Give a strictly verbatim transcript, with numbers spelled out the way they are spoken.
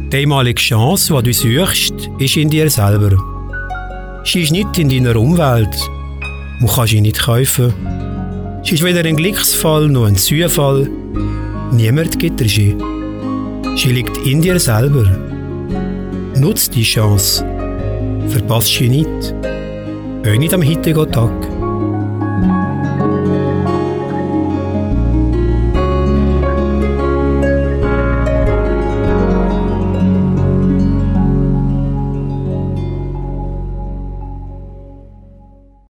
Die einmalige Chance, die du suchst, ist in dir selber. Sie ist nicht in deiner Umwelt. Du kannst sie nicht kaufen. Sie ist weder ein Glücksfall noch ein Zufall. Niemand gibt dir sie. Sie liegt in dir selber. Nutz die Chance. Verpass sie nicht. Auch nicht am heutigen Tag.